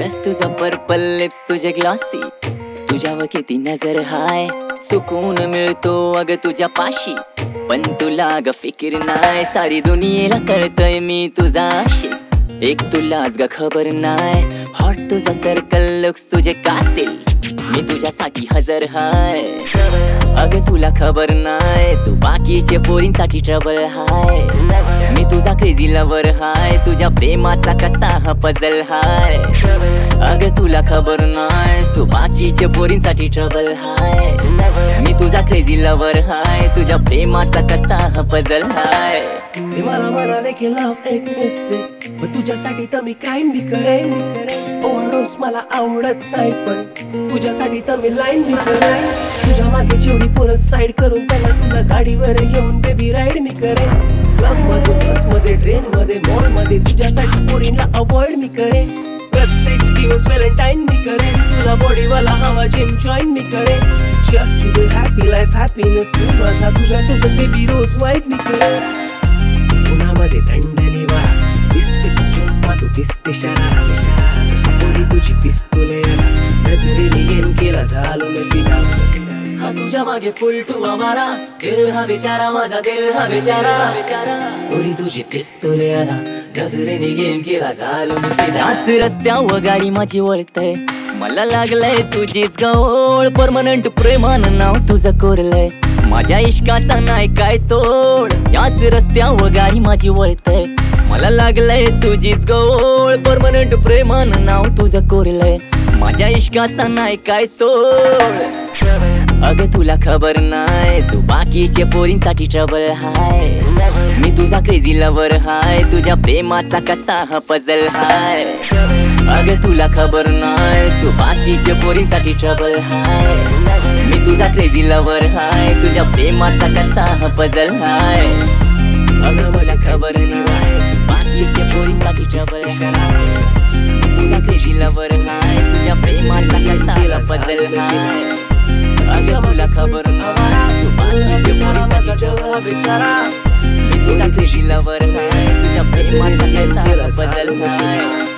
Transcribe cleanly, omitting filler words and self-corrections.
Dress तुझा purple, lips तुझे glossy, तुझ्यावर किती नजर हाय, सुकून मिळतो अग तुझ्या पाशी. पण तुला ग फिकीर नाय, सारी दुनियेला कळतय मी तुझा आशिक. एक तुलाच ग खबर नाय, हॉट तुझा सर्कल, लुक्स तुझे कातिल, मी तुझ्यासाठी हजर हाय. अग तुला खबर नाय, तू बाकीचे पोरींसाठी ट्रबल हाय. मी तुझा क्रेझी लवर हाय, तुझ्या प्रेमाचा कसा हा पजल हाय. अग तुला खबर नाय, तू बाकीचे पोरींसाठी ट्रबल हाय. मी तुझा क्रेझी लवर हाय, तुझ्या प्रेमाचा कसा हा पजल हाय. ते मला म्हणाले की लव्ह एक मिस्टेक, पण तुझ्यासाठी तर मी क्राईम बी करेन. ओव्हरडोस मला आवडत नाही, पण तुझ्यासाठी तर मी लाईन बी करेन. तुझ्या मागे जेवढी पोरं साईड करून त्यांना तुला गाडीवर घेऊन बेबी राईड मी करेन. क्लब मध्ये, बस मध्ये, ट्रेन मध्ये, मॉल मध्ये, तुझ्यासाठी पोरींना अवॉइड मी करेन. प्रत्येक दिवस व्हॅलेंटाईन मी करेन, तुला बॉडीवाला हवा जिम जॉईन मी करेन. Just to the happy life happiness तू माझा, तुझ्यासोबत बेबी रोज वाईट मी करेन. उन्हामध्ये थंड निवारा, दिसते तू चुम्मा, तू दिसते शरा, पोरी तुझी पिस्तुले, नजरेने गेम केला झालो मी फिदा. हा तुझ्या मागे फुल टू हमारा, दिल हा बेचारा, माझा दिल हा बेचारा. पोरी तुझी पिस्तुले आला, नजरेने गेम केला झालो मी फिदा. आज रस्त्यावर गाडी माझी वळतय, मला लागलंय तुझीच गवळ. परमनंट प्रेमानं नाव तुझं कोरलंय, माझ्या इश्काचा नाही काय तोड. याच रस्त्यावर गाडी माझी वळतय, मला लागलंय तुझीच गवळ. परमनंट प्रेमानं नाव तुझं कोरलंय, माझ्या इश्काचा नाही काय तोड. अग तुला खबर नाय, तू बाकीचे पोरींसाठी ट्रबल हाय. मी तुझा क्रेझी लवर हाय, तुझ्या प्रेमाचा कसा हा पजल हाय. अग तुला खबर नाय, तू बाकीचे पोरींसाठी ट्रबल हाय. मी तुझा क्रेझी लवर हाय, तुझ्या प्रेमाचा कसा हा पजल हाय. अग मला खबर नाय, तू बाकीचे पोरींसाठी ट्रबल हाय. मी तुझा क्रेझी लवर हाय, तुझ्या प्रेमाचा कसा हा पजल हाय. अग तुला खबर नाय, तू बाकीचे पोरींसाठी ट्रबल हाय. मी तुझा क्रेझी लवर हाय, तुझ्या प्रेमाचा कसा हा पजल हाय.